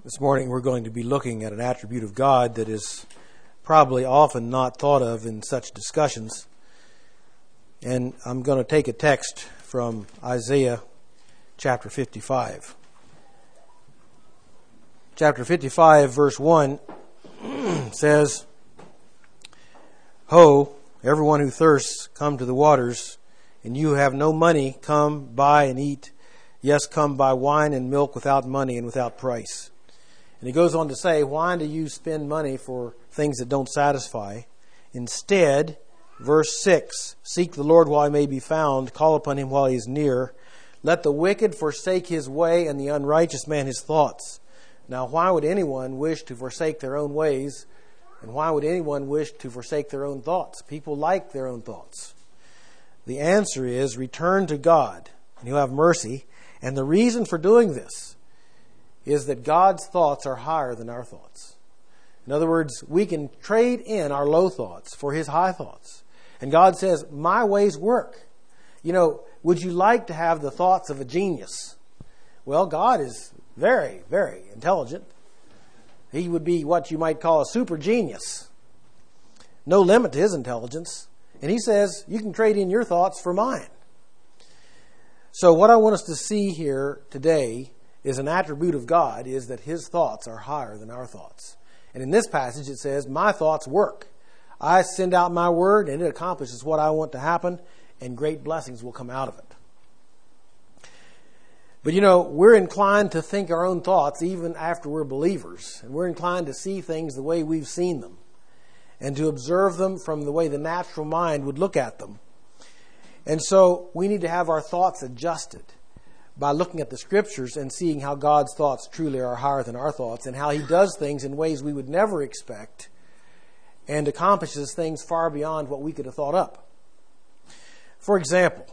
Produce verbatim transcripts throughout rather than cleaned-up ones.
This morning we're going to be looking at an attribute of God that is probably often not thought of in such discussions. And I'm going to take a text from Isaiah chapter fifty-five. Chapter fifty-five, verse one says, "Ho, everyone who thirsts, come to the waters, and you who have no money, come buy and eat. Yes, come buy wine and milk without money and without price." And he goes on to say, why do you spend money for things that don't satisfy? Instead, verse six, "Seek the Lord while he may be found, call upon him while he is near. Let the wicked forsake his way, and the unrighteous man his thoughts." Now, why would anyone wish to forsake their own ways? And why would anyone wish to forsake their own thoughts? People like their own thoughts. The answer is, return to God, and he'll have mercy. And the reason for doing this is that God's thoughts are higher than our thoughts. In other words, we can trade in our low thoughts for his high thoughts. And God says, my ways work. You know, would you like to have the thoughts of a genius? Well, God is very, very intelligent. He would be what you might call a super genius. No limit to his intelligence. And he says, you can trade in your thoughts for mine. So what I want us to see here today is an attribute of God, is that his thoughts are higher than our thoughts. And in this passage it says, my thoughts work. I send out my word and it accomplishes what I want to happen, and great blessings will come out of it. But you know, we're inclined to think our own thoughts even after we're believers. And we're inclined to see things the way we've seen them, and to observe them from the way the natural mind would look at them. And so we need to have our thoughts adjusted by looking at the Scriptures and seeing how God's thoughts truly are higher than our thoughts, and how he does things in ways we would never expect and accomplishes things far beyond what we could have thought up. For example,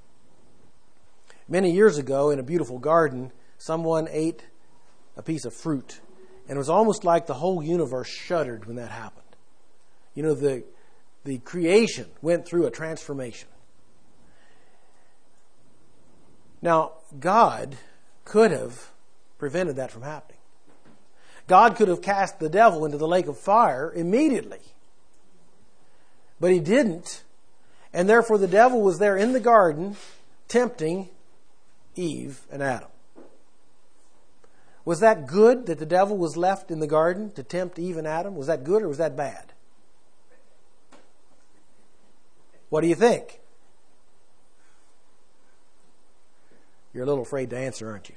many years ago in a beautiful garden, someone ate a piece of fruit, and it was almost like the whole universe shuddered when that happened. You know, the, the creation went through a transformation. Now, God could have prevented that from happening. God could have cast the devil into the lake of fire immediately. But he didn't. And therefore the devil was there in the garden tempting Eve and Adam. Was that good that the devil was left in the garden to tempt Eve and Adam? Was that good or was that bad? What do you think? You're a little afraid to answer, aren't you?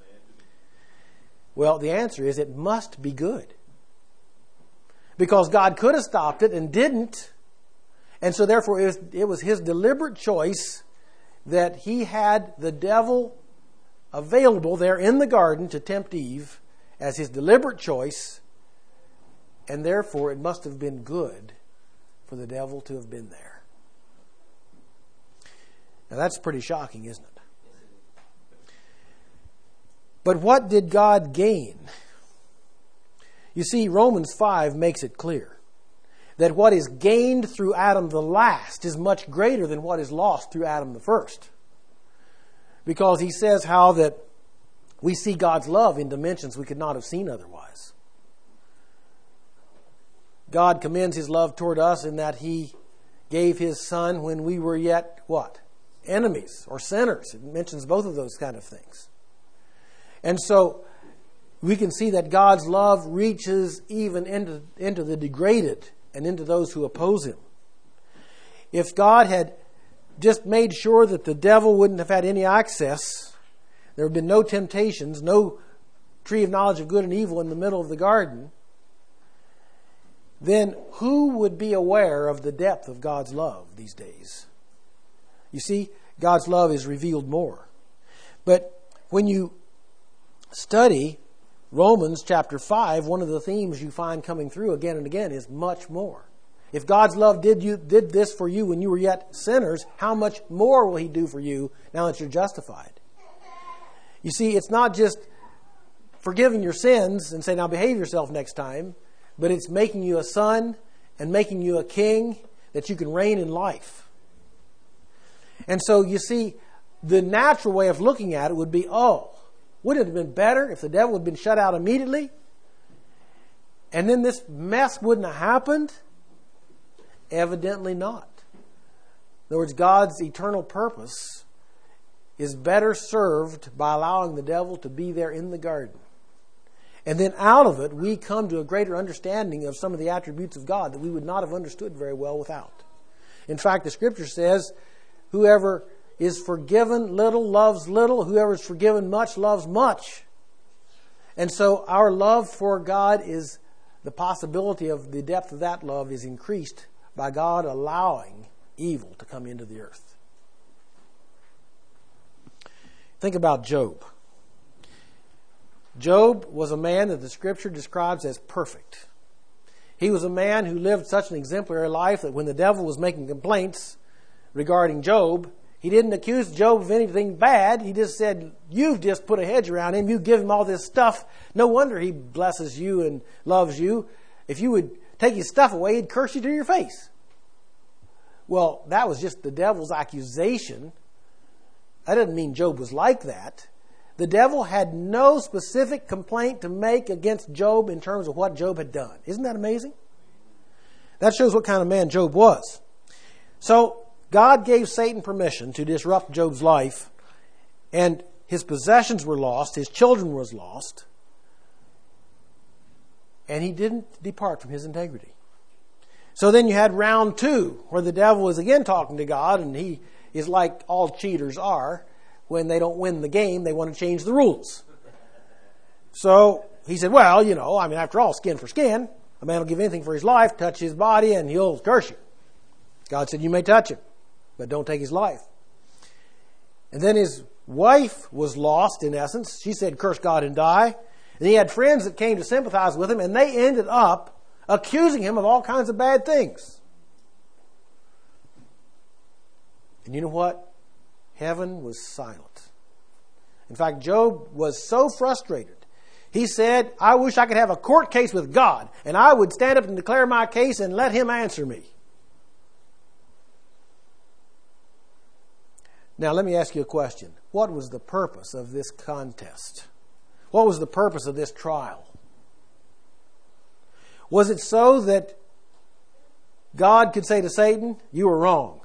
Well, the answer is it must be good. Because God could have stopped it and didn't. And so therefore it was, it was his deliberate choice that he had the devil available there in the garden to tempt Eve as his deliberate choice. And therefore it must have been good for the devil to have been there. Now that's pretty shocking, isn't it? But what did God gain? You see, Romans five makes it clear that what is gained through Adam the last is much greater than what is lost through Adam the first. Because he says how that we see God's love in dimensions we could not have seen otherwise. God commends his love toward us in that he gave his Son when we were yet, what? Enemies or sinners. It mentions both of those kind of things. And so we can see that God's love reaches even into, into the degraded and into those who oppose him. If God had just made sure that the devil wouldn't have had any access, there would have been no temptations, no tree of knowledge of good and evil in the middle of the garden, then who would be aware of the depth of God's love these days? You see, God's love is revealed more. But when you study Romans chapter five, one of the themes you find coming through again and again is much more. If God's love did you did this for you when you were yet sinners, how much more will he do for you now that you're justified? You see, it's not just forgiving your sins and say, now behave yourself next time, but it's making you a son and making you a king that you can reign in life. And so you see, the natural way of looking at it would be, oh, Wouldn't it have been better if the devil had been shut out immediately? And then this mess wouldn't have happened? Evidently not. In other words, God's eternal purpose is better served by allowing the devil to be there in the garden. And then out of it, we come to a greater understanding of some of the attributes of God that we would not have understood very well without. In fact, the Scripture says, whoever is forgiven little loves little, whoever is forgiven much loves much. And so our love for God is, the possibility of the depth of that love is increased by God allowing evil to come into the earth. Think about Job. Job was a man that the Scripture describes as perfect. He was a man who lived such an exemplary life that when the devil was making complaints regarding Job, he didn't accuse Job of anything bad. He just said, you've just put a hedge around him. You give him all this stuff. No wonder he blesses you and loves you. If you would take his stuff away, he'd curse you to your face. Well, that was just the devil's accusation. That doesn't mean Job was like that. The devil had no specific complaint to make against Job in terms of what Job had done. Isn't that amazing? That shows what kind of man Job was. So, God gave Satan permission to disrupt Job's life, and his possessions were lost, his children was lost, and he didn't depart from his integrity. So then you had round two, where the devil was again talking to God, and he is like all cheaters are. When they don't win the game, they want to change the rules. So he said, well, you know, I mean, after all, skin for skin. A man will give anything for his life, touch his body, and he'll curse you. God said, you may touch him, but don't take his life. And then his wife was lost, in essence. She said, curse God and die. And he had friends that came to sympathize with him, and they ended up accusing him of all kinds of bad things. And you know what? Heaven was silent. In fact, Job was so frustrated. He said, I wish I could have a court case with God, and I would stand up and declare my case and let him answer me. Now, let me ask you a question. What was the purpose of this contest? What was the purpose of this trial? Was it so that God could say to Satan, you were wrong?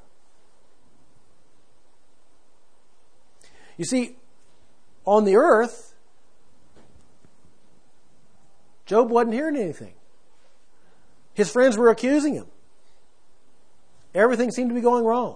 You see, on the earth, Job wasn't hearing anything. His friends were accusing him. Everything seemed to be going wrong.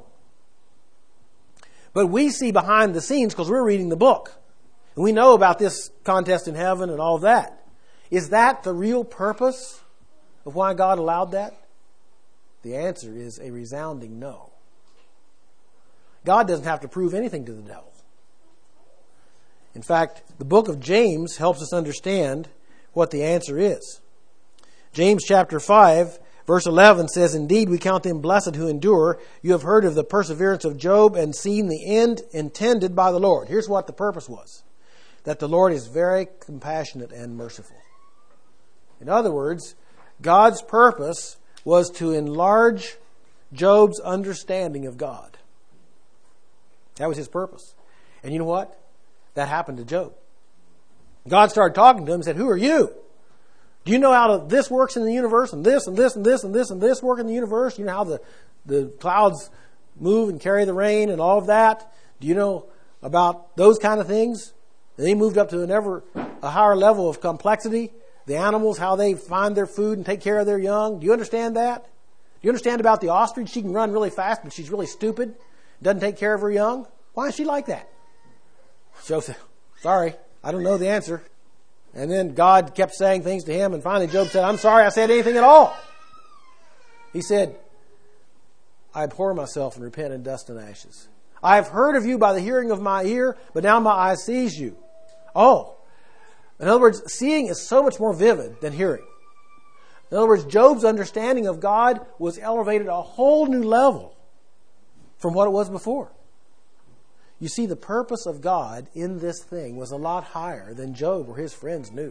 But we see behind the scenes because we're reading the book. And we know about this contest in heaven and all of that. Is that the real purpose of why God allowed that? The answer is a resounding no. God doesn't have to prove anything to the devil. In fact, the book of James helps us understand what the answer is. James chapter five, verse eleven says, indeed, we count them blessed who endure. You have heard of the perseverance of Job and seen the end intended by the Lord. Here's what the purpose was. That the Lord is very compassionate and merciful. In other words, God's purpose was to enlarge Job's understanding of God. That was his purpose. And you know what? That happened to Job. God started talking to him and said, who are you? Do you know how this works in the universe, and this and this and this and this and this work in the universe? You know how the, the clouds move and carry the rain and all of that? Do you know about those kind of things? And he moved up to an ever a higher level of complexity. The animals, how they find their food and take care of their young. Do you understand that? Do you understand about the ostrich? She can run really fast, but she's really stupid. Doesn't take care of her young. Why is she like that? Job said, sorry, I don't know the answer. And then God kept saying things to him, and finally Job said, I'm sorry I said anything at all. He said, I abhor myself and repent in dust and ashes. I have heard of you by the hearing of my ear, but now my eye sees you. Oh, in other words, seeing is so much more vivid than hearing. In other words, Job's understanding of God was elevated a whole new level from what it was before. You see, the purpose of God in this thing was a lot higher than Job or his friends knew.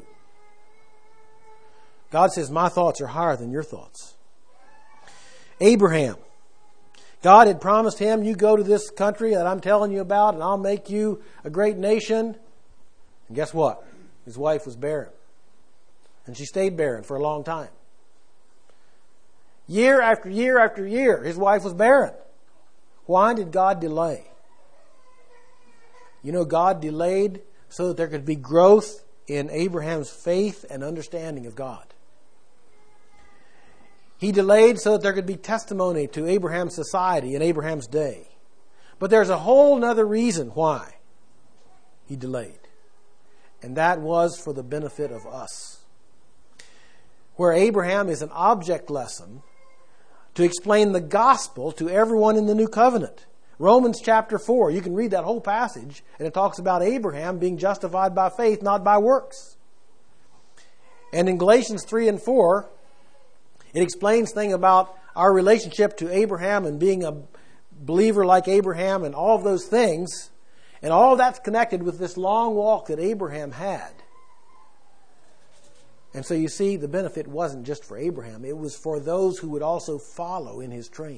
God says, my thoughts are higher than your thoughts. Abraham. God had promised him, you go to this country that I'm telling you about and I'll make you a great nation. And guess what? His wife was barren. And she stayed barren for a long time. Year after year after year, his wife was barren. Why did God delay? You know, God delayed so that there could be growth in Abraham's faith and understanding of God. He delayed so that there could be testimony to Abraham's society in Abraham's day. But there's a whole other reason why he delayed. And that was for the benefit of us. Where Abraham is an object lesson to explain the gospel to everyone in the new covenant. Romans chapter four, you can read that whole passage, and it talks about Abraham being justified by faith, not by works. And in Galatians three and four, it explains things about our relationship to Abraham and being a believer like Abraham and all of those things. And all of that's connected with this long walk that Abraham had. And so you see, the benefit wasn't just for Abraham. It was for those who would also follow in his train.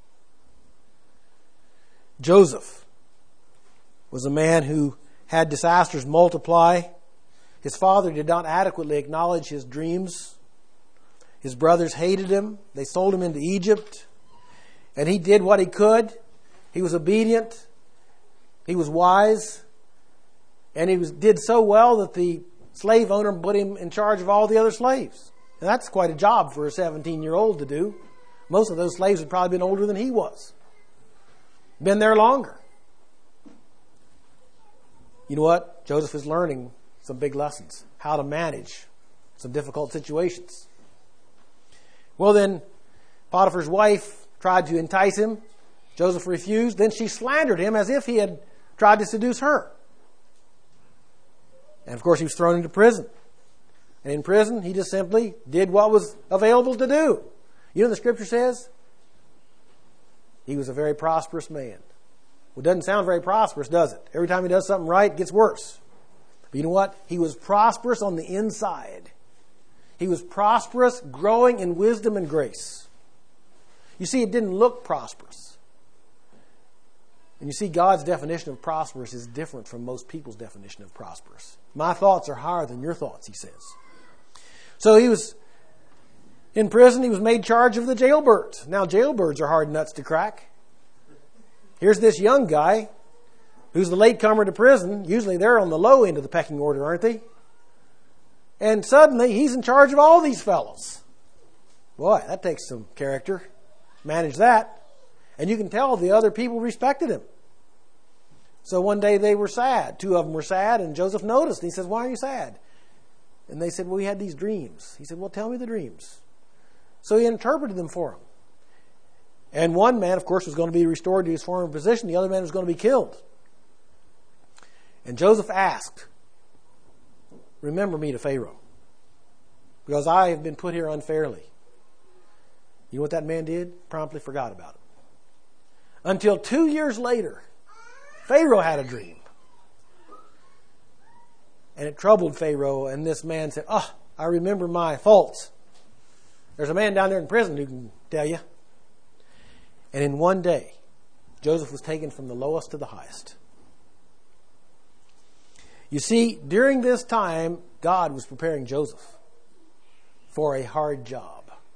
Joseph was a man who had disasters multiply. His father did not adequately acknowledge his dreams. His brothers hated him. They sold him into Egypt. And he did what he could. He was obedient. He was wise. And he was, did so well that the slave owner put him in charge of all the other slaves. And that's quite a job for a seventeen-year-old to do. Most of those slaves had probably been older than he was. Been there longer. You know what? Joseph is learning some big lessons. How to manage some difficult situations. Well then, Potiphar's wife tried to entice him. Joseph refused. Then she slandered him as if he had tried to seduce her. And of course he was thrown into prison. And in prison he just simply did what was available to do. You know what the scripture says? He was a very prosperous man. Well, it doesn't sound very prosperous, does it? Every time he does something right, it gets worse. But you know what? He was prosperous on the inside. He was prosperous, growing in wisdom and grace. You see, it didn't look prosperous. And you see, God's definition of prosperous is different from most people's definition of prosperous. My thoughts are higher than your thoughts, he says. So he was in prison. He was made charge of the jailbirds. Now, jailbirds are hard nuts to crack. Here's this young guy who's the latecomer to prison. Usually they're on the low end of the pecking order, aren't they? And suddenly he's in charge of all these fellows. Boy, that takes some character. Manage that. And you can tell the other people respected him. So one day they were sad. Two of them were sad, and Joseph noticed. And he says, "Why are you sad?" And they said, "Well, we had these dreams." He said, "Well, tell me the dreams." So he interpreted them for them. And one man, of course, was going to be restored to his former position. The other man was going to be killed. And Joseph asked, "Remember me to Pharaoh, because I have been put here unfairly." You know what that man did? Promptly forgot about it. Until two years later, Pharaoh had a dream. And it troubled Pharaoh, and this man said, "Oh, I remember my faults. There's a man down there in prison who can tell you." And in one day, Joseph was taken from the lowest to the highest. You see, during this time, God was preparing Joseph for a hard job.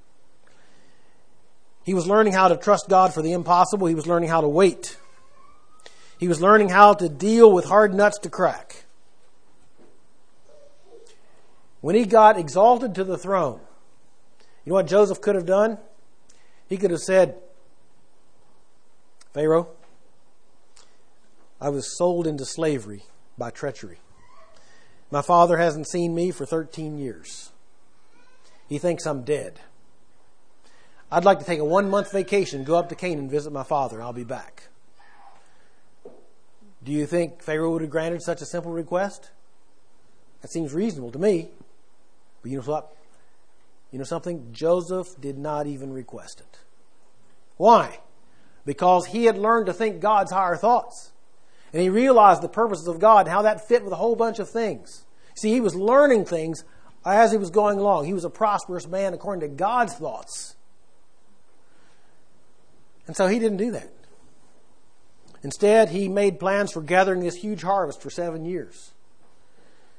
He was learning how to trust God for the impossible. He was learning how to wait. He was learning how to deal with hard nuts to crack. When he got exalted to the throne, you know what Joseph could have done? He could have said, "Pharaoh, I was sold into slavery by treachery. My father hasn't seen me for thirteen years. He thinks I'm dead. I'd like to take a one-month vacation, go up to Canaan, visit my father, and I'll be back." Do you think Pharaoh would have granted such a simple request? That seems reasonable to me. But you know what? You know something? Joseph did not even request it. Why? Because he had learned to think God's higher thoughts. And he realized the purposes of God and how that fit with a whole bunch of things. See, he was learning things as he was going along. He was a prosperous man according to God's thoughts. And so he didn't do that. Instead, he made plans for gathering this huge harvest for seven years.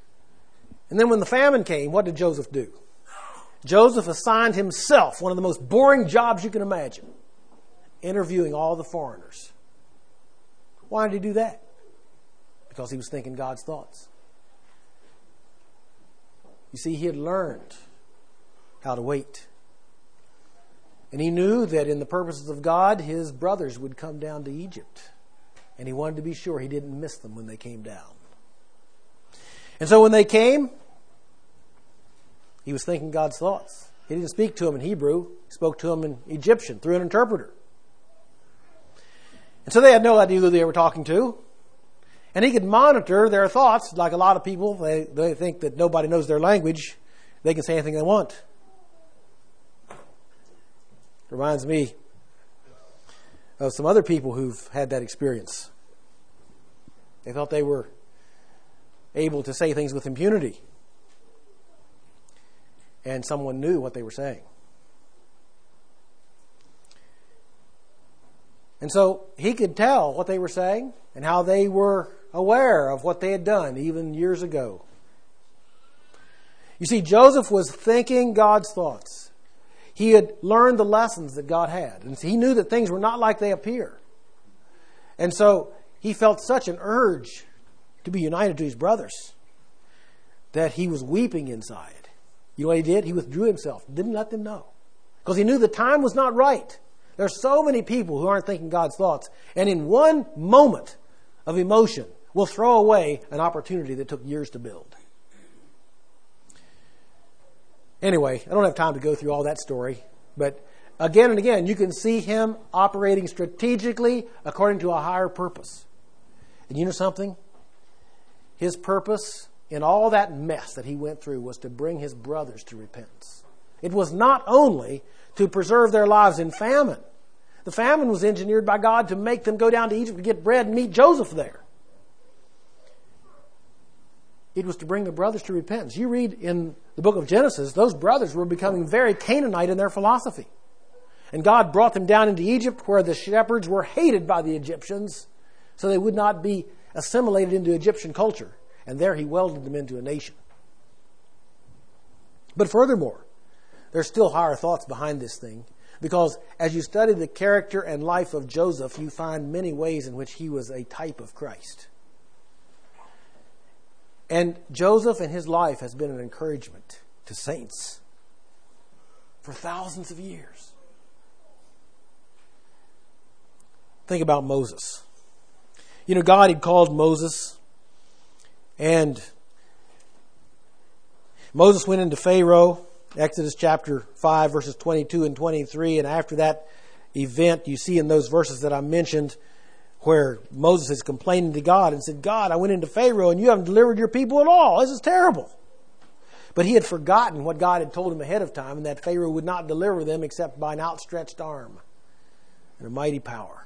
And then when the famine came, what did Joseph do? Joseph assigned himself one of the most boring jobs you can imagine, interviewing all the foreigners. Why did he do that? Because he was thinking God's thoughts. You see, he had learned how to wait. And he knew that in the purposes of God, his brothers would come down to Egypt. And he wanted to be sure he didn't miss them when they came down. And so when they came, he was thinking God's thoughts. He didn't speak to them in Hebrew. He spoke to them in Egyptian through an interpreter. And so they had no idea who they were talking to. And he could monitor their thoughts like a lot of people. They, they think that nobody knows their language. They can say anything they want. Reminds me of some other people who've had that experience. They thought they were able to say things with impunity. And someone knew what they were saying. And so he could tell what they were saying and how they were aware of what they had done even years ago. You see, Joseph was thinking God's thoughts. He had learned the lessons that God had. And he knew that things were not like they appear. And so he felt such an urge to be united to his brothers that he was weeping inside. You know what he did? He withdrew himself. Didn't let them know. Because he knew the time was not right. There are so many people who aren't thinking God's thoughts. And in one moment of emotion will throw away an opportunity that took years to build. Anyway, I don't have time to go through all that story. But again and again, you can see him operating strategically according to a higher purpose. And you know something? His purpose in all that mess that he went through was to bring his brothers to repentance. It was not only to preserve their lives in famine. The famine was engineered by God to make them go down to Egypt to get bread and meet Joseph there. It was to bring the brothers to repentance. You read in the book of Genesis, those brothers were becoming very Canaanite in their philosophy. And God brought them down into Egypt where the shepherds were hated by the Egyptians so they would not be assimilated into Egyptian culture. And there he welded them into a nation. But furthermore, there's still higher thoughts behind this thing. Because as you study the character and life of Joseph, you find many ways in which he was a type of Christ. And Joseph and his life has been an encouragement to saints for thousands of years. Think about Moses. You know, God had called Moses, and Moses went into Pharaoh, Exodus chapter five, verses twenty-two and twenty-three, and after that event, you see in those verses that I mentioned where Moses is complaining to God and said, God, I went into Pharaoh and you haven't delivered your people at all. This is terrible. But he had forgotten what God had told him ahead of time, and that Pharaoh would not deliver them except by an outstretched arm and a mighty power.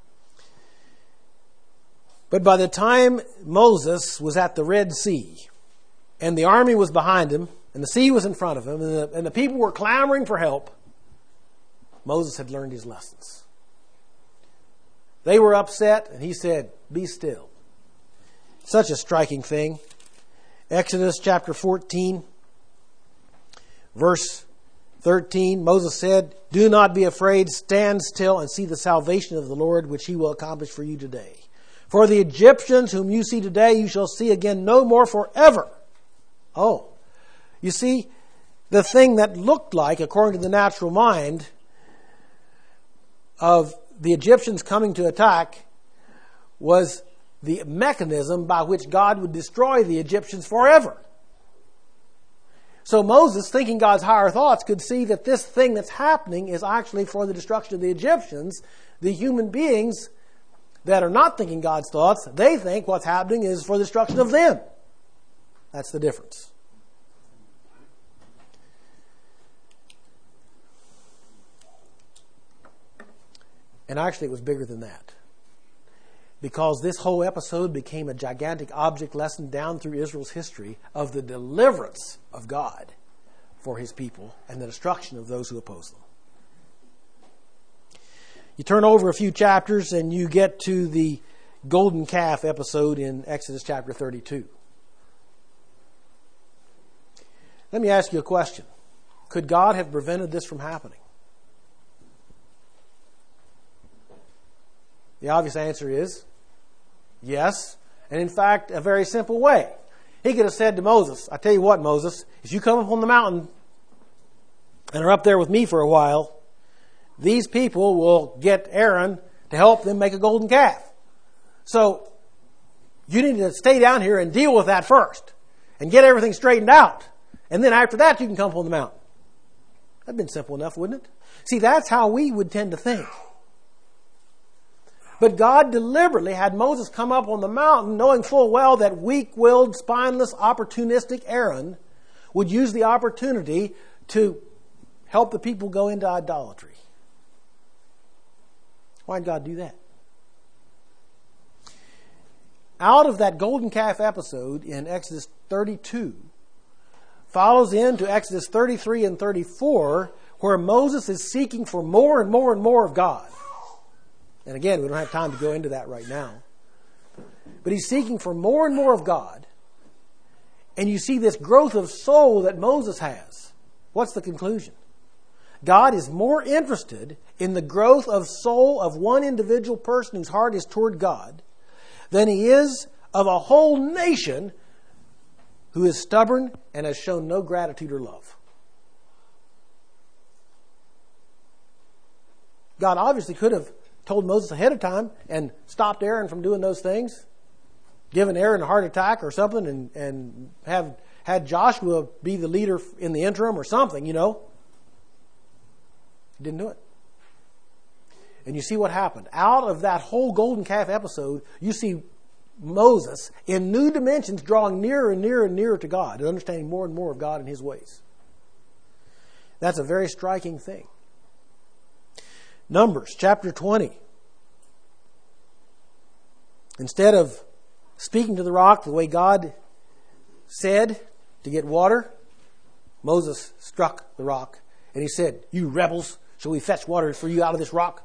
But by the time Moses was at the Red Sea and the army was behind him and the sea was in front of him and the, and the people were clamoring for help, Moses had learned his lessons. They were upset, and he said, be still. Such a striking thing. Exodus chapter fourteen, verse thirteen, Moses said, do not be afraid, stand still and see the salvation of the Lord, which he will accomplish for you today. For the Egyptians whom you see today, you shall see again no more forever. Oh, you see, the thing that looked like, according to the natural mind, of the Egyptians coming to attack was the mechanism by which God would destroy the Egyptians forever. So Moses, thinking God's higher thoughts, could see that this thing that's happening is actually for the destruction of the Egyptians. The human beings that are not thinking God's thoughts, they think what's happening is for the destruction of them. That's the difference. And actually it was bigger than that. Because this whole episode became a gigantic object lesson down through Israel's history of the deliverance of God for his people and the destruction of those who oppose them. You turn over a few chapters and you get to the golden calf episode in Exodus chapter thirty-two. Let me ask you a question. Could God have prevented this from happening? The obvious answer is yes. And in fact, a very simple way. He could have said to Moses, I tell you what, Moses, if you come up on the mountain and are up there with me for a while, these people will get Aaron to help them make a golden calf. So you need to stay down here and deal with that first and get everything straightened out. And then after that, you can come up on the mountain. That'd been simple enough, wouldn't it? See, that's how we would tend to think. But God deliberately had Moses come up on the mountain knowing full well that weak-willed, spineless, opportunistic Aaron would use the opportunity to help the people go into idolatry. Why did God do that? Out of that golden calf episode in Exodus thirty-two follows into Exodus thirty-three and thirty-four, where Moses is seeking for more and more and more of God. And again, we don't have time to go into that right now. But he's seeking for more and more of God. And you see this growth of soul that Moses has. What's the conclusion? God is more interested in the growth of soul of one individual person whose heart is toward God than he is of a whole nation who is stubborn and has shown no gratitude or love. God obviously could have told Moses ahead of time and stopped Aaron from doing those things, given Aaron a heart attack or something, and, and have had Joshua be the leader in the interim or something, you know. He didn't do it. And you see what happened. Out of that whole golden calf episode, you see Moses in new dimensions drawing nearer and nearer and nearer to God and understanding more and more of God and his ways. That's a very striking thing. Numbers chapter twenty. Instead of speaking to the rock the way God said to get water, Moses struck the rock and he said, "You rebels, shall we fetch water for you out of this rock?"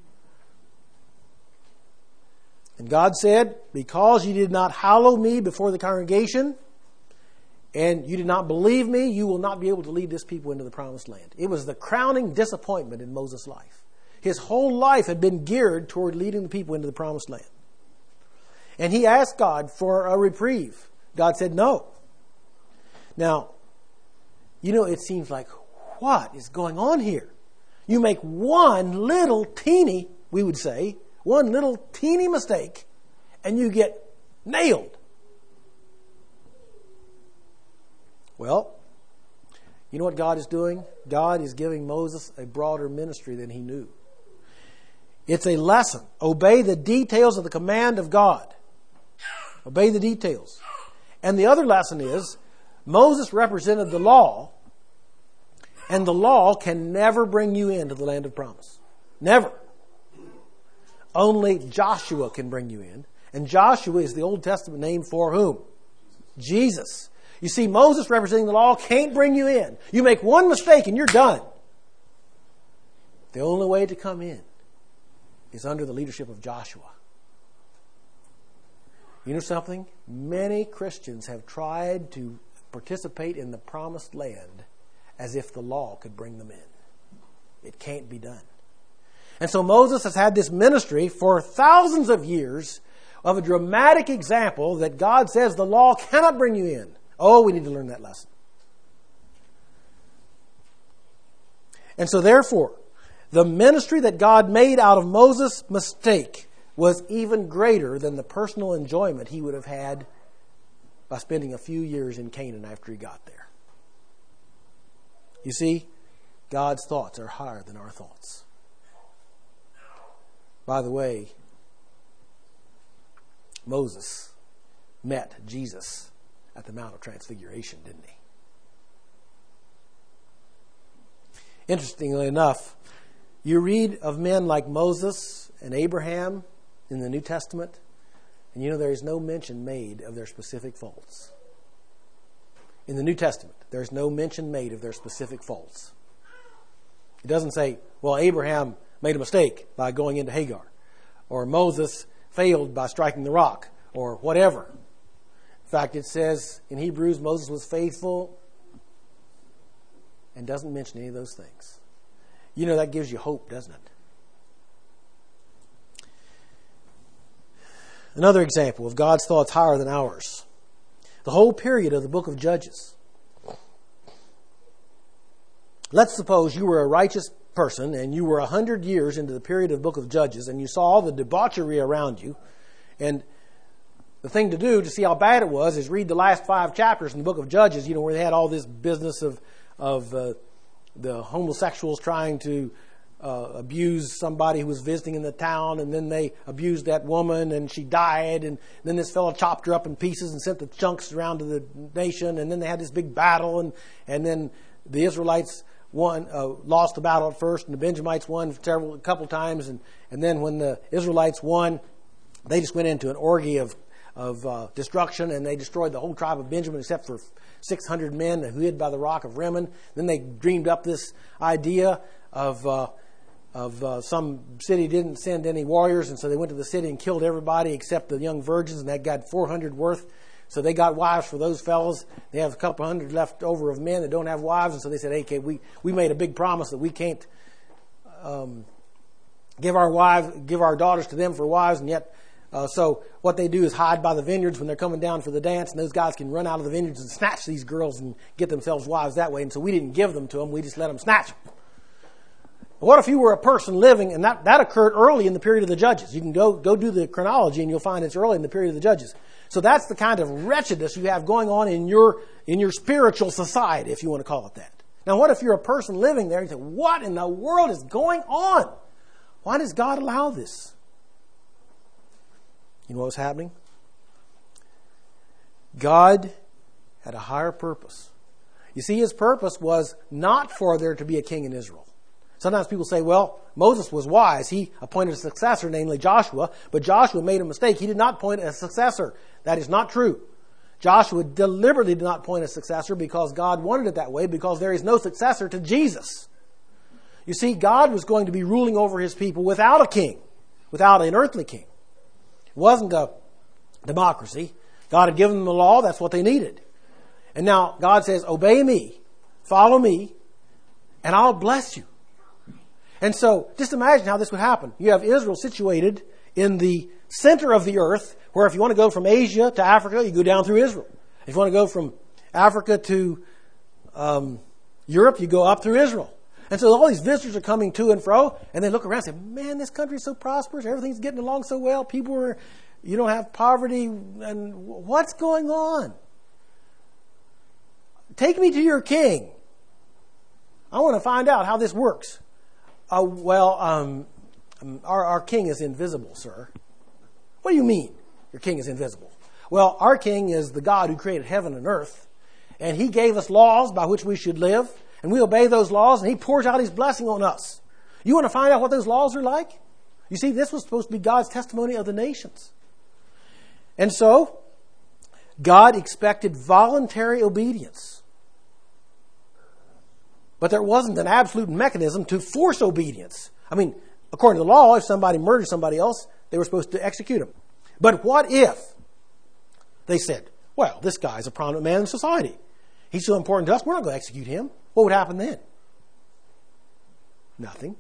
And God said, "Because you did not hallow me before the congregation and you did not believe me, you will not be able to lead this people into the promised land." It was the crowning disappointment in Moses' life. His whole life had been geared toward leading the people into the promised land. And he asked God for a reprieve. God said no. Now, you know, it seems like, what is going on here? You make one little teeny, we would say, one little teeny mistake, and you get nailed. Well, you know what God is doing? God is giving Moses a broader ministry than he knew. It's a lesson. Obey the details of the command of God. Obey the details. And the other lesson is, Moses represented the law, and the law can never bring you into the land of promise. Never. Only Joshua can bring you in. And Joshua is the Old Testament name for whom? Jesus. You see, Moses representing the law can't bring you in. You make one mistake and you're done. The only way to come in is under the leadership of Joshua. You know something? Many Christians have tried to participate in the promised land as if the law could bring them in. It can't be done. And so Moses has had this ministry for thousands of years of a dramatic example that God says the law cannot bring you in. Oh, we need to learn that lesson. And so therefore, the ministry that God made out of Moses' mistake was even greater than the personal enjoyment he would have had by spending a few years in Canaan after he got there. You see, God's thoughts are higher than our thoughts. By the way, Moses met Jesus at the Mount of Transfiguration, didn't he? Interestingly enough, you read of men like Moses and Abraham in the New Testament, and you know there is no mention made of their specific faults. In the New Testament, there is no mention made of their specific faults. It doesn't say, well, Abraham made a mistake by going into Hagar, or Moses failed by striking the rock, or whatever. In fact, it says in Hebrews, Moses was faithful and doesn't mention any of those things. You know, that gives you hope, doesn't it? Another example of God's thoughts higher than ours. The whole period of the book of Judges. Let's suppose you were a righteous person and you were a hundred years into the period of the book of Judges and you saw all the debauchery around you. And the thing to do to see how bad it was is read the last five chapters in the book of Judges, you know, where they had all this business of of uh, the homosexuals trying to uh, abuse somebody who was visiting in the town, and then they abused that woman and she died, and then this fellow chopped her up in pieces and sent the chunks around to the nation, and then they had this big battle, and, and then the Israelites won, uh, lost the battle at first, and the Benjamites won several, a couple times, and, and then when the Israelites won, they just went into an orgy of of uh, destruction, and they destroyed the whole tribe of Benjamin except for six hundred men who hid by the rock of Rimmon. Then they dreamed up this idea of uh, of uh, some city didn't send any warriors, and so they went to the city and killed everybody except the young virgins, and they got four hundred worth. So they got wives for those fellows. They have a couple hundred left over of men that don't have wives, and so they said, hey, okay, we, we made a big promise that we can't um, give our wives, give our daughters to them for wives, and yet Uh, so what they do is hide by the vineyards when they're coming down for the dance, and those guys can run out of the vineyards and snatch these girls and get themselves wives that way. And so we didn't give them to them. We just let them snatch them. What if you were a person living, and that, that occurred early in the period of the Judges. You can go, go do the chronology and you'll find it's early in the period of the Judges. So that's the kind of wretchedness you have going on in your, in your spiritual society, if you want to call it that. Now what if you're a person living there and you say, what in the world is going on? Why does God allow this? You know what was happening? God had a higher purpose. You see, his purpose was not for there to be a king in Israel. Sometimes people say, well, Moses was wise. He appointed a successor, namely Joshua, but Joshua made a mistake. He did not appoint a successor. That is not true. Joshua deliberately did not appoint a successor because God wanted it that way, because there is no successor to Jesus. You see, God was going to be ruling over his people without a king, without an earthly king. It wasn't a democracy. God had given them the law. That's what they needed. And now God says, obey me, follow me, and I'll bless you. And so just imagine how this would happen. You have Israel situated in the center of the earth, where if you want to go from Asia to Africa, you go down through Israel. If you want to go from Africa to um, Europe, you go up through Israel. And so all these visitors are coming to and fro, and they look around and say, man, this country is so prosperous. Everything's getting along so well. People are, you don't have poverty. And what's going on? Take me to your king. I want to find out how this works. Uh, well, um, our, our king is invisible, sir. What do you mean your king is invisible? Well, our king is the God who created heaven and earth, and he gave us laws by which we should live. And we obey those laws, and he pours out his blessing on us. You want to find out what those laws are like? You see, this was supposed to be God's testimony of the nations. And so, God expected voluntary obedience. But there wasn't an absolute mechanism to force obedience. I mean, according to the law, if somebody murdered somebody else, they were supposed to execute him. But what if they said, well, this guy's a prominent man in society. He's so important to us, we're not going to execute him. What would happen then? Nothing.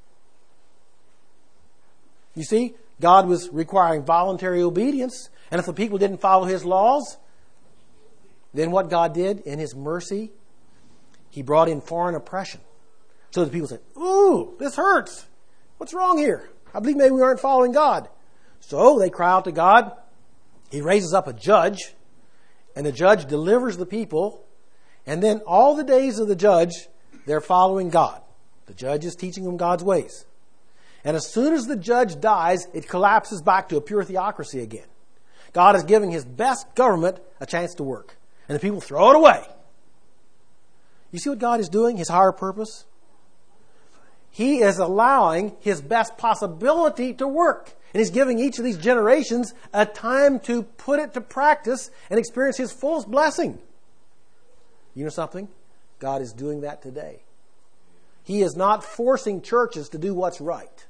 You see, God was requiring voluntary obedience, and if the people didn't follow his laws, then what God did in his mercy, he brought in foreign oppression. So the people said, ooh, this hurts. What's wrong here? I believe maybe we aren't following God. So they cry out to God. He raises up a judge, and the judge delivers the people. And then all the days of the judge, they're following God. The judge is teaching them God's ways. And as soon as the judge dies, it collapses back to a pure theocracy again. God is giving his best government a chance to work. And the people throw it away. You see what God is doing? His higher purpose? He is allowing his best possibility to work. And he's giving each of these generations a time to put it to practice and experience his fullest blessing. You know something? God is doing that today. He is not forcing churches to do what's right.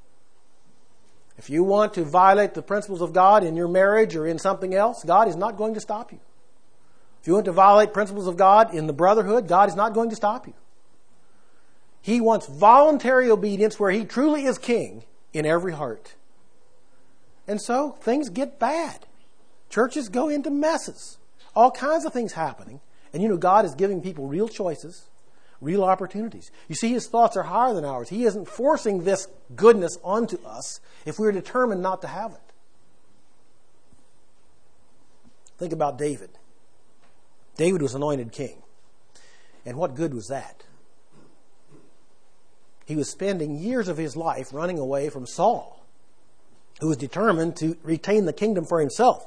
If you want to violate the principles of God in your marriage or in something else, God is not going to stop you. If you want to violate principles of God in the brotherhood, God is not going to stop you. He wants voluntary obedience where he truly is king in every heart. And so things get bad. Churches go into messes. All kinds of things happening. And you know, God is giving people real choices, real opportunities. You see, his thoughts are higher than ours. He isn't forcing this goodness onto us if we're determined not to have it. Think about David. David was anointed king. And what good was that? He was spending years of his life running away from Saul, who was determined to retain the kingdom for himself.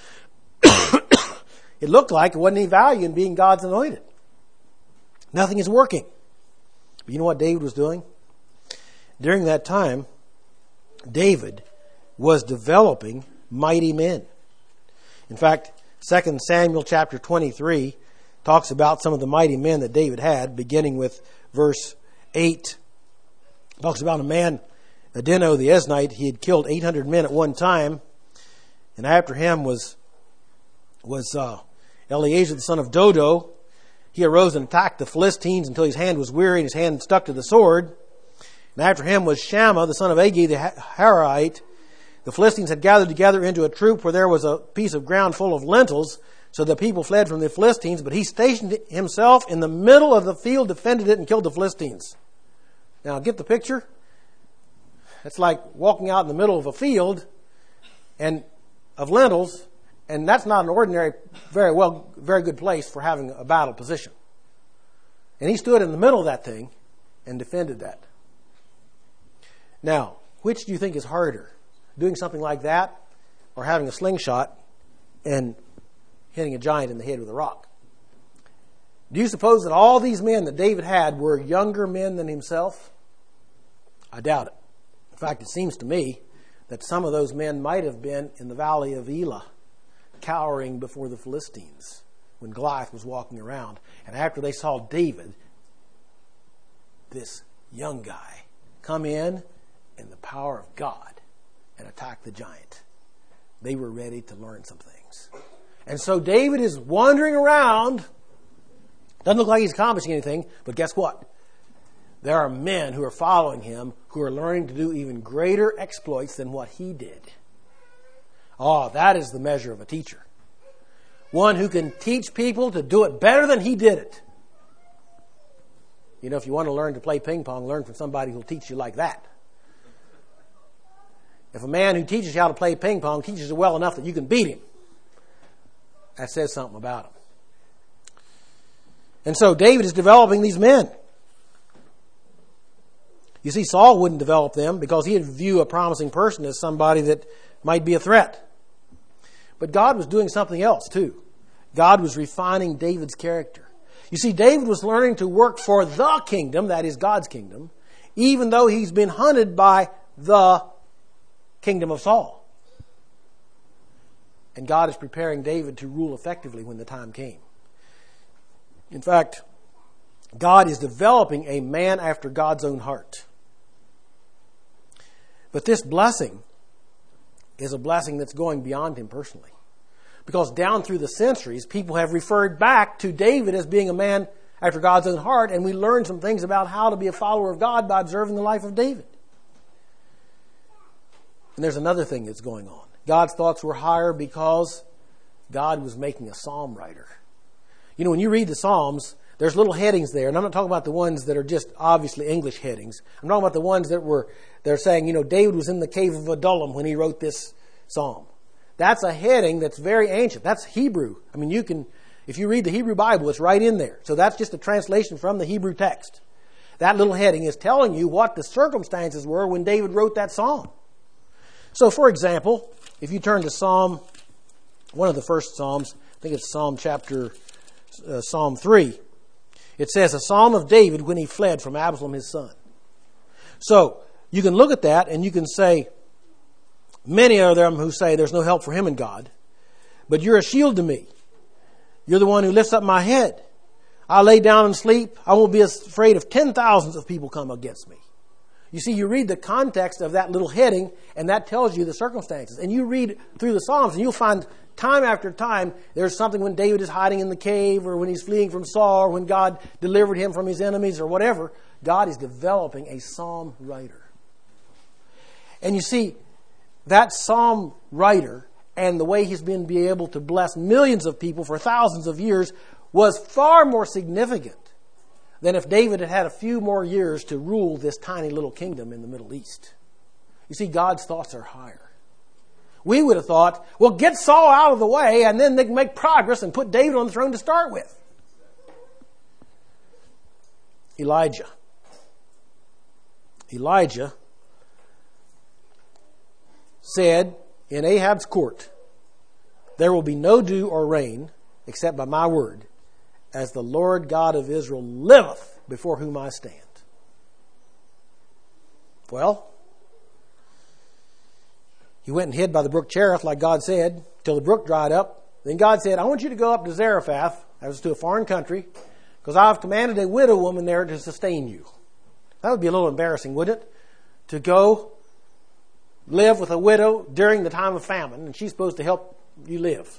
It looked like there wasn't any value in being God's anointed. Nothing is working. But you know what David was doing? During that time, David was developing mighty men. In fact, Second Samuel chapter twenty-three talks about some of the mighty men that David had, beginning with verse eight. It talks about a man, Adino the Eznite. He had killed eight hundred men at one time. And after him was, was uh, Eleazar the son of Dodo. He arose and attacked the Philistines until his hand was weary and his hand stuck to the sword. And after him was Shammah the son of Agee the Hararite. The Philistines had gathered together into a troop where there was a piece of ground full of lentils. So the people fled from the Philistines, but he stationed himself in the middle of the field, defended it, and killed the Philistines. Now, get the picture? It's like walking out in the middle of a field and of lentils, and that's not an ordinary, very well, very good place for having a battle position. And he stood in the middle of that thing and defended that. Now, which do you think is harder? Doing something like that or having a slingshot and hitting a giant in the head with a rock? Do you suppose that all these men that David had were younger men than himself? I doubt it. In fact, it seems to me that some of those men might have been in the valley of Elah, cowering before the Philistines when Goliath was walking around. And after they saw David, this young guy, come in in the power of God and attack the giant, they were ready to learn some things. And so David is wandering around. Doesn't look like he's accomplishing anything, but guess what? There are men who are following him who are learning to do even greater exploits than what he did. Oh, that is the measure of a teacher. One who can teach people to do it better than he did it. You know, if you want to learn to play ping pong, learn from somebody who will teach you like that. If a man who teaches you how to play ping pong teaches you well enough that you can beat him, that says something about him. And so David is developing these men. You see, Saul wouldn't develop them because he'd view a promising person as somebody that might be a threat. But God was doing something else too. God was refining David's character. You see, David was learning to work for the kingdom, that is God's kingdom, even though he's been hunted by the kingdom of Saul. And God is preparing David to rule effectively when the time came. In fact, God is developing a man after God's own heart. But this blessing is a blessing that's going beyond him personally. Because down through the centuries, people have referred back to David as being a man after God's own heart, and we learn some things about how to be a follower of God by observing the life of David. And there's another thing that's going on. God's thoughts were higher because God was making a psalm writer. You know, when you read the Psalms, there's little headings there, and I'm not talking about the ones that are just obviously English headings. I'm talking about the ones that were, they're saying, you know, David was in the cave of Adullam when he wrote this psalm. That's a heading that's very ancient. That's Hebrew. I mean, you can, if you read the Hebrew Bible, it's right in there. So that's just a translation from the Hebrew text. That little heading is telling you what the circumstances were when David wrote that psalm. So, for example, if you turn to Psalm, one of the first Psalms, I think it's Psalm chapter, uh, Psalm three. It says, a psalm of David when he fled from Absalom his son. So, you can look at that and you can say, many are them who say there's no help for him in God, but you're a shield to me. You're the one who lifts up my head. I lay down and sleep. I won't be afraid if ten thousands of people come against me. You see, you read the context of that little heading, and that tells you the circumstances. And you read through the Psalms, and you'll find time after time, there's something when David is hiding in the cave or when he's fleeing from Saul or when God delivered him from his enemies or whatever. God is developing a psalm writer. And you see, that psalm writer and the way he's been be able to bless millions of people for thousands of years was far more significant than if David had had a few more years to rule this tiny little kingdom in the Middle East. You see, God's thoughts are higher. We would have thought, well, get Saul out of the way and then they can make progress and put David on the throne to start with. Elijah. Elijah said in Ahab's court, there will be no dew or rain except by my word, as the Lord God of Israel liveth, before whom I stand. Well, he went and hid by the brook Cherith, like God said, till the brook dried up. Then God said, I want you to go up to Zarephath, that was to a foreign country, because I have commanded a widow woman there to sustain you. That would be a little embarrassing, wouldn't it? To go live with a widow during the time of famine, and she's supposed to help you live.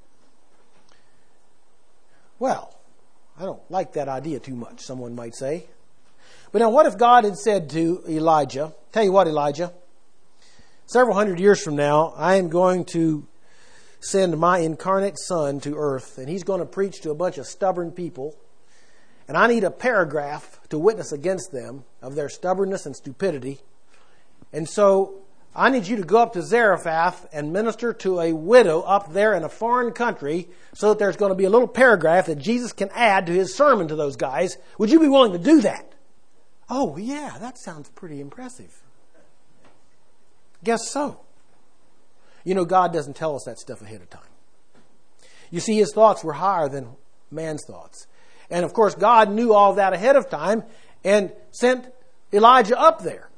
Well, I don't like that idea too much, someone might say. But now what if God had said to Elijah, tell you what, Elijah, several hundred years from now, I am going to send my incarnate son to earth, and he's going to preach to a bunch of stubborn people, and I need a paragraph to witness against them of their stubbornness and stupidity. And so I need you to go up to Zarephath and minister to a widow up there in a foreign country so that there's going to be a little paragraph that Jesus can add to his sermon to those guys. Would you be willing to do that? Oh, yeah, that sounds pretty impressive. Guess so. You know, God doesn't tell us that stuff ahead of time. You see, his thoughts were higher than man's thoughts. And of course, God knew all that ahead of time and sent Elijah up there.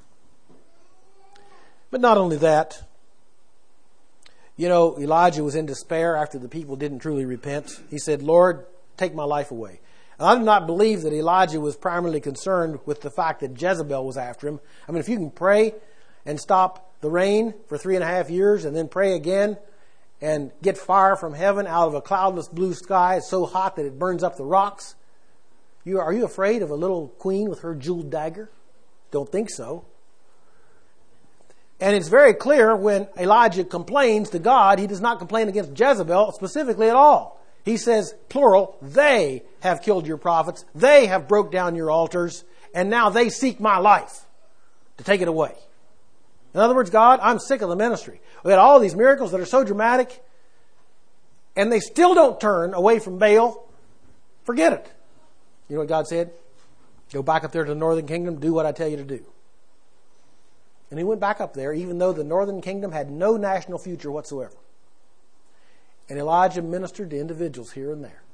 But not only that, you know, Elijah was in despair after the people didn't truly repent. He said, Lord, take my life away. And I do not believe that Elijah was primarily concerned with the fact that Jezebel was after him. I mean, if you can pray and stop the rain for three and a half years and then pray again and get fire from heaven out of a cloudless blue sky, it's so hot that it burns up the rocks, you, are you afraid of a little queen with her jeweled dagger? Don't think so. And it's very clear when Elijah complains to God, he does not complain against Jezebel specifically at all. He says, plural, they have killed your prophets, they have broke down your altars, and now they seek my life to take it away. In other words, God, I'm sick of the ministry. We had all these miracles that are so dramatic, and they still don't turn away from Baal. Forget it. You know what God said? Go back up there to the northern kingdom, do what I tell you to do. And he went back up there, even though the northern kingdom had no national future whatsoever. And Elijah ministered to individuals here and there.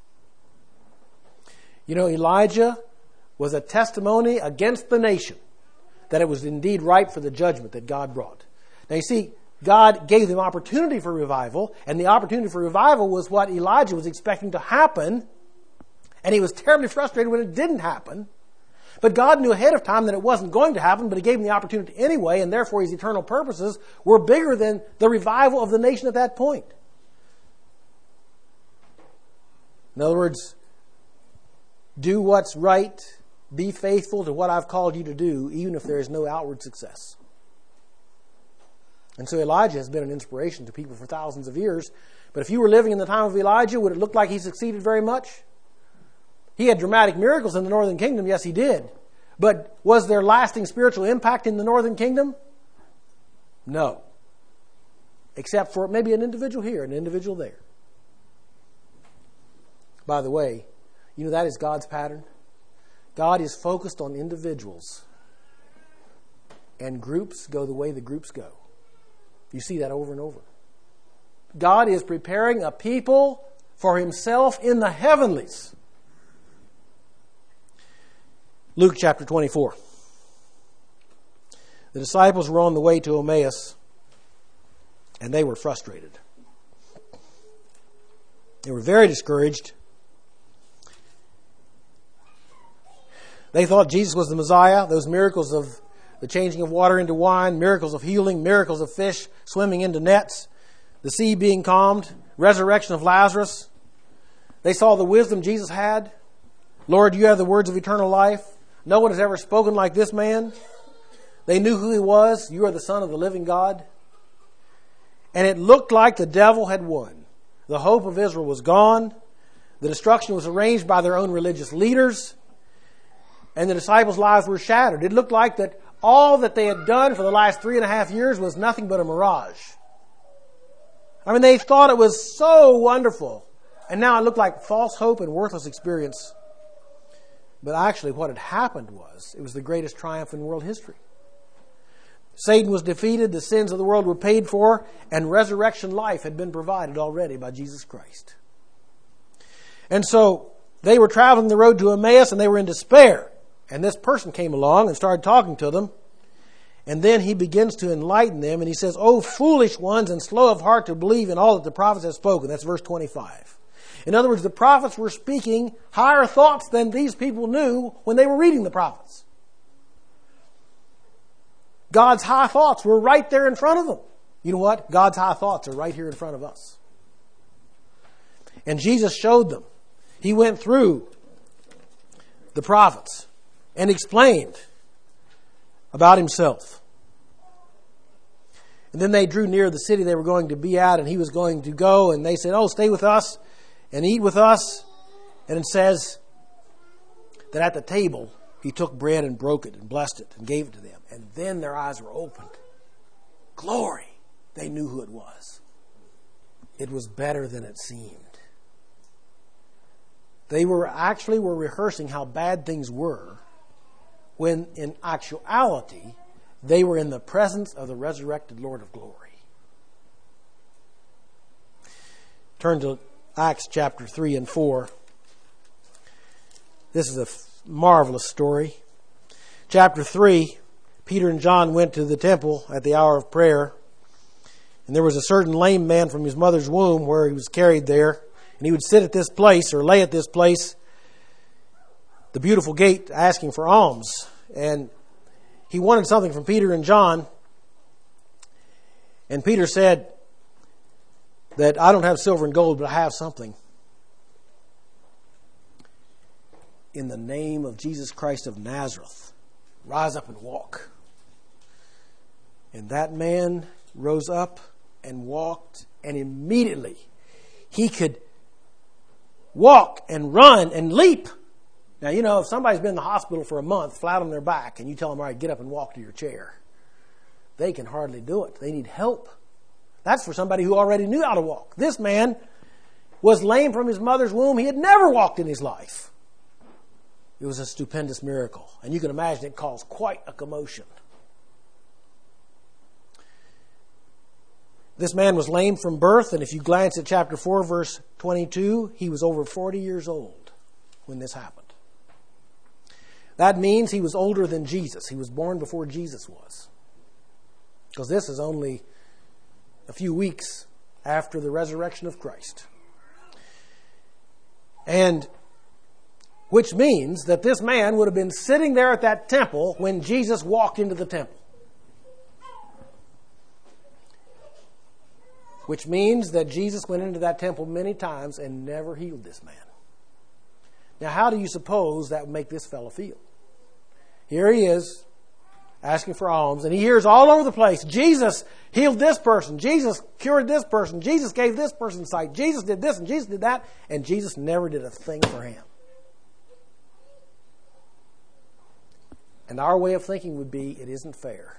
You know, Elijah was a testimony against the nation that it was indeed ripe for the judgment that God brought. Now you see, God gave them opportunity for revival, and the opportunity for revival was what Elijah was expecting to happen, and he was terribly frustrated when it didn't happen. But God knew ahead of time that it wasn't going to happen, but he gave him the opportunity anyway, and therefore his eternal purposes were bigger than the revival of the nation at that point. In other words, do what's right, be faithful to what I've called you to do, even if there is no outward success. And so Elijah has been an inspiration to people for thousands of years. But if you were living in the time of Elijah, would it look like he succeeded very much? He had dramatic miracles in the northern kingdom. Yes, he did. But was there lasting spiritual impact in the northern kingdom? No. Except for maybe an individual here, an individual there. By the way, you know that is God's pattern. God is focused on individuals. And groups go the way the groups go. You see that over and over. God is preparing a people for himself in the heavenlies. Luke chapter twenty-four. The disciples were on the way to Emmaus, and they were frustrated. They were very discouraged. They thought Jesus was the Messiah. Those miracles of the changing of water into wine, miracles of healing, miracles of fish swimming into nets. the sea being calmed, resurrection of Lazarus. They saw the wisdom Jesus had. Lord, you have the words of eternal life. No one has ever spoken like this man. They knew who he was. You are the Son of the living God. And it looked like the devil had won. The hope of Israel was gone. The destruction was arranged by their own religious leaders. And the disciples' lives were shattered. It looked like that all that they had done for the last three and a half years was nothing but a mirage. I mean, they thought it was so wonderful. And now it looked like false hope and worthless experience. But actually what had happened was, it was the greatest triumph in world history. Satan was defeated, the sins of the world were paid for, and resurrection life had been provided already by Jesus Christ. And so they were traveling the road to Emmaus and they were in despair. And this person came along and started talking to them. And then he begins to enlighten them and he says, "O foolish ones and slow of heart to believe in all that the prophets have spoken." That's verse twenty-five. In other words, the prophets were speaking higher thoughts than these people knew when they were reading the prophets. God's high thoughts were right there in front of them. You know what? God's high thoughts are right here in front of us. And Jesus showed them. He went through the prophets and explained about himself. And then they drew near the city they were going to be at, and he was going to go, and they said, "Oh, stay with us and eat with us." And it says that at the table he took bread and broke it and blessed it and gave it to them. And then their eyes were opened. Glory! They knew who it was. It was better than it seemed. They were actually were rehearsing how bad things were, when in actuality they were in the presence of the resurrected Lord of glory. Turn to Acts chapter three and four. This is a marvelous story. Chapter three, Peter and John went to the temple at the hour of prayer. And there was a certain lame man from his mother's womb where he was carried there. And he would sit at this place or lay at this place, the beautiful gate, asking for alms. And he wanted something from Peter and John. And Peter said that, "I don't have silver and gold, but I have something. In the name of Jesus Christ of Nazareth, rise up and walk." And that man rose up and walked, and immediately he could walk and run and leap. Now, you know, if somebody's been in the hospital for a month, flat on their back, and you tell them, "All right, get up and walk to your chair," they can hardly do it. They need help. That's for somebody who already knew how to walk. This man was lame from his mother's womb. He had never walked in his life. It was a stupendous miracle. And you can imagine it caused quite a commotion. This man was lame from birth, and if you glance at chapter four, verse twenty-two, he was over forty years old when this happened. That means he was older than Jesus. He was born before Jesus was. Because this is only a few weeks after the resurrection of Christ. And which means that this man would have been sitting there at that temple when Jesus walked into the temple. Which means that Jesus went into that temple many times and never healed this man. Now, how do you suppose that would make this fellow feel? Here he is, asking for alms, and he hears all over the place, Jesus healed this person, Jesus cured this person, Jesus gave this person sight, Jesus did this and Jesus did that, and Jesus never did a thing for him. And our way of thinking would be, it isn't fair.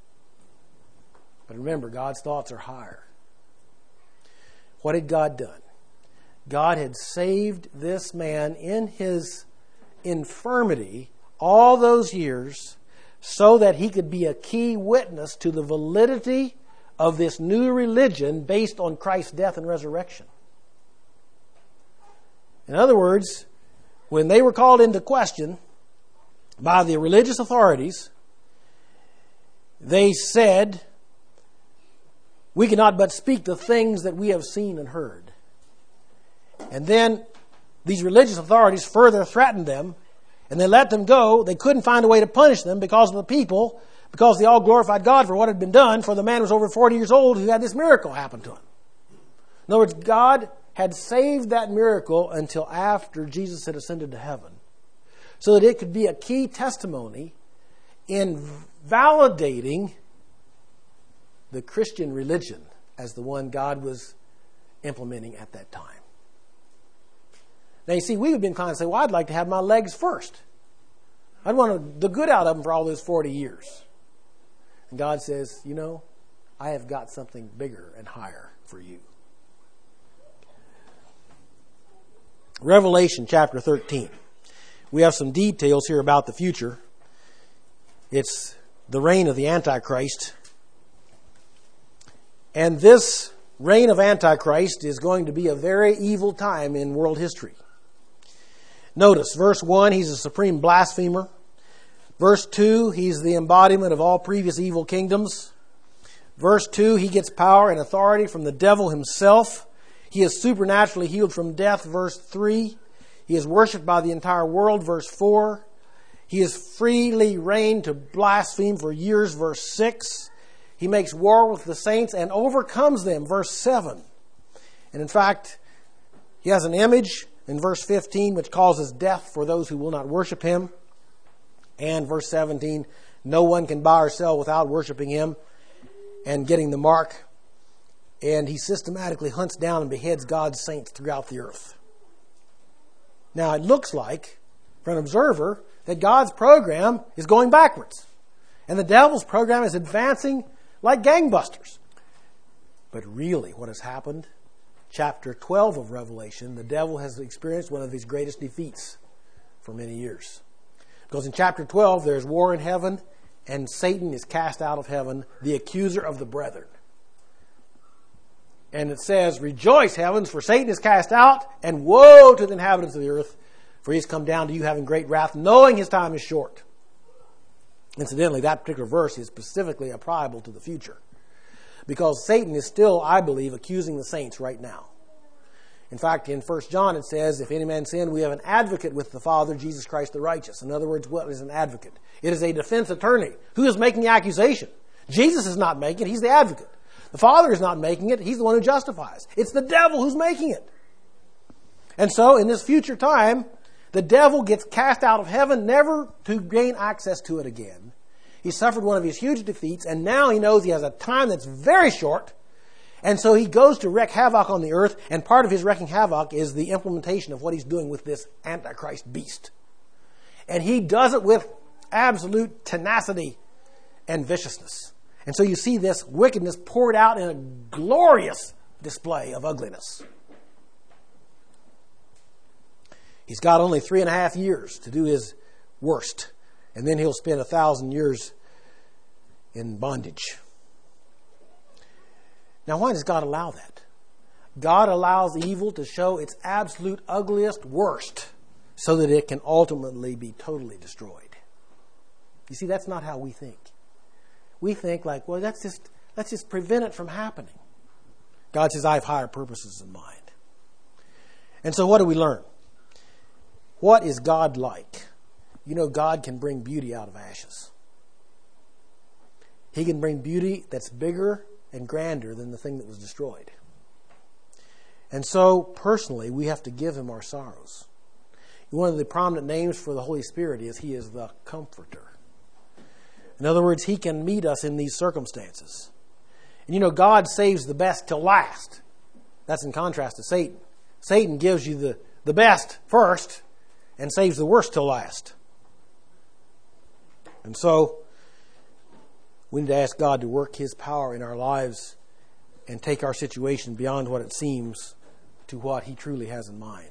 But remember, God's thoughts are higher. What had God done? God had saved this man in his infirmity all those years so that he could be a key witness to the validity of this new religion based on Christ's death and resurrection. In other words, when they were called into question by the religious authorities, they said, "We cannot but speak the things that we have seen and heard." And then these religious authorities further threatened them, and they let them go. They couldn't find a way to punish them because of the people, because they all glorified God for what had been done, for the man was over forty years old who had this miracle happen to him. In other words, God had saved that miracle until after Jesus had ascended to heaven, so that it could be a key testimony in validating the Christian religion as the one God was implementing at that time. Now you see, we've been inclined to say, well, I'd like to have my legs first. I'd want the good out of them for all those forty years. And God says, you know, I have got something bigger and higher for you. Revelation chapter thirteen. We have some details here about the future. It's the reign of the Antichrist. And this reign of Antichrist is going to be a very evil time in world history. Notice, verse one, he's a supreme blasphemer. Verse two, he's the embodiment of all previous evil kingdoms. Verse two, he gets power and authority from the devil himself. He is supernaturally healed from death. Verse three, he is worshipped by the entire world. Verse four, he is freely reigned to blaspheme for years. Verse six, he makes war with the saints and overcomes them. Verse seven. And in fact, he has an image in verse fifteen which causes death for those who will not worship him. And verse seventeen, no one can buy or sell without worshiping him and getting the mark. And he systematically hunts down and beheads God's saints throughout the earth. Now it looks like, for an observer, that God's program is going backwards. And the devil's program is advancing like gangbusters. But really what has happened, chapter twelve of Revelation, the devil has experienced one of his greatest defeats for many years. Because in chapter twelve, there's war in heaven, and Satan is cast out of heaven, the accuser of the brethren. And it says, rejoice, heavens, for Satan is cast out, and woe to the inhabitants of the earth, for he has come down to you having great wrath, knowing his time is short. Incidentally, that particular verse is specifically applicable to the future. Because Satan is still, I believe, accusing the saints right now. In fact, in First John it says, if any man sin, we have an advocate with the Father, Jesus Christ the righteous. In other words, what is an advocate? It is a defense attorney. Who is making the accusation? Jesus is not making it. He's the advocate. The Father is not making it. He's the one who justifies. It's the devil who's making it. And so, in this future time, the devil gets cast out of heaven, never to gain access to it again. He suffered one of his huge defeats, and now he knows he has a time that's very short. And so he goes to wreak havoc on the earth, and part of his wreaking havoc is the implementation of what he's doing with this Antichrist beast. And he does it with absolute tenacity and viciousness. And so you see this wickedness poured out in a glorious display of ugliness. He's got only three and a half years to do his worst, and then he'll spend a thousand years in bondage. Now, why does God allow that? God allows evil to show its absolute ugliest, worst, so that it can ultimately be totally destroyed. You see, that's not how we think. We think like, well, that's just, let's just prevent it from happening. God says, I have higher purposes in mind. And so what do we learn? What is God like? You know, God can bring beauty out of ashes. He can bring beauty that's bigger and grander than the thing that was destroyed. And so, personally, we have to give him our sorrows. One of the prominent names for the Holy Spirit is he is the Comforter. In other words, he can meet us in these circumstances. And you know, God saves the best till last. That's in contrast to Satan. Satan gives you the, the best first and saves the worst till last. And so, we need to ask God to work his power in our lives and take our situation beyond what it seems to what he truly has in mind.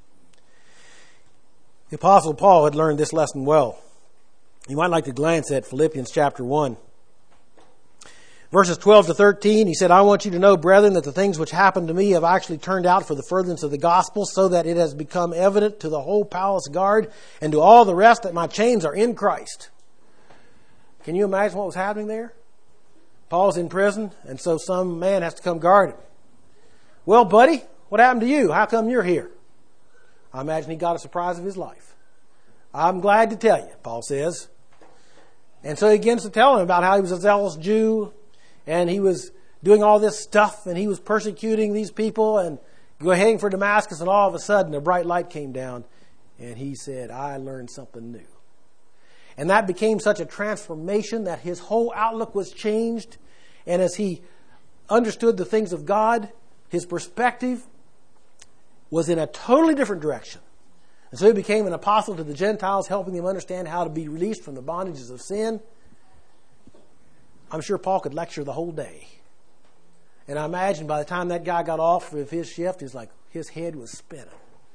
The Apostle Paul had learned this lesson well. You might like to glance at Philippians chapter one. Verses twelve to thirteen, he said, I want you to know, brethren, that the things which happened to me have actually turned out for the furtherance of the gospel, so that it has become evident to the whole palace guard and to all the rest that my chains are in Christ. Can you imagine what was happening there? Paul's in prison, and so some man has to come guard him. Well, buddy, what happened to you? How come you're here? I imagine he got a surprise of his life. I'm glad to tell you, Paul says. And so he begins to tell him about how he was a zealous Jew, and he was doing all this stuff, and he was persecuting these people and going heading for Damascus, and all of a sudden a bright light came down, and he said, I learned something new. And that became such a transformation that his whole outlook was changed. And as he understood the things of God, his perspective was in a totally different direction. And so he became an apostle to the Gentiles, helping them understand how to be released from the bondages of sin. I'm sure Paul could lecture the whole day. And I imagine by the time that guy got off of his shift, it's like his head was spinning.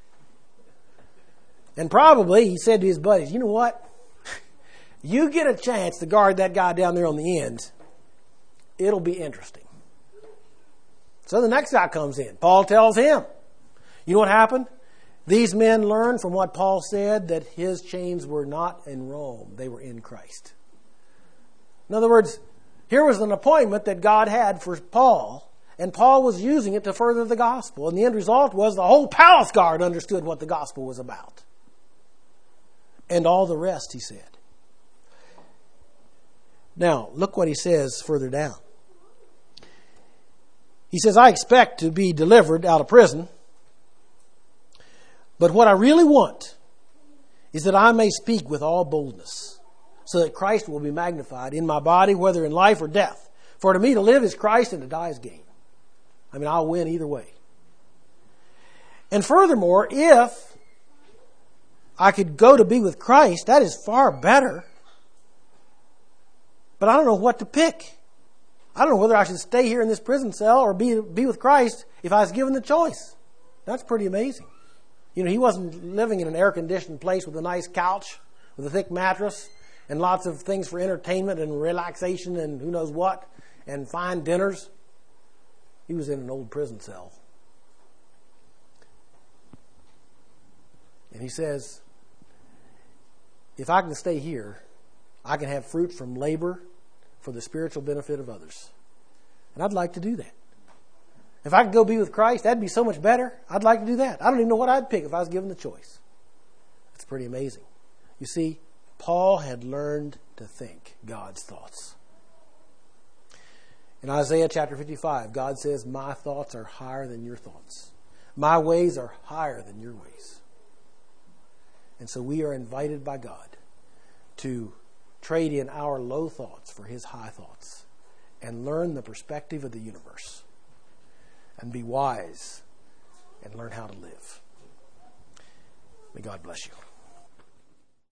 And probably he said to his buddies, you know what? You get a chance to guard that guy down there on the end, it'll be interesting. So the next guy comes in. Paul tells him. You know what happened? These men learned from what Paul said that his chains were not in Rome. They were in Christ. In other words, here was an appointment that God had for Paul, and Paul was using it to further the gospel. And the end result was the whole palace guard understood what the gospel was about. And all the rest, he said. Now, look what he says further down. He says, I expect to be delivered out of prison, but what I really want is that I may speak with all boldness, so that Christ will be magnified in my body, whether in life or death. For to me to live is Christ and to die is gain. I mean, I'll win either way. And furthermore, if I could go to be with Christ, that is far better. But I don't know what to pick. I don't know whether I should stay here in this prison cell or be, be with Christ if I was given the choice. That's pretty amazing. You know, he wasn't living in an air-conditioned place with a nice couch, with a thick mattress, and lots of things for entertainment and relaxation and who knows what, and fine dinners. He was in an old prison cell. And he says, if I can stay here, I can have fruit from labor for the spiritual benefit of others. And I'd like to do that. If I could go be with Christ, that'd be so much better. I'd like to do that. I don't even know what I'd pick if I was given the choice. It's pretty amazing. You see, Paul had learned to think God's thoughts. In Isaiah chapter fifty-five, God says, my thoughts are higher than your thoughts. My ways are higher than your ways. And so we are invited by God to trade in our low thoughts for his high thoughts and learn the perspective of the universe and be wise and learn how to live. May God bless you.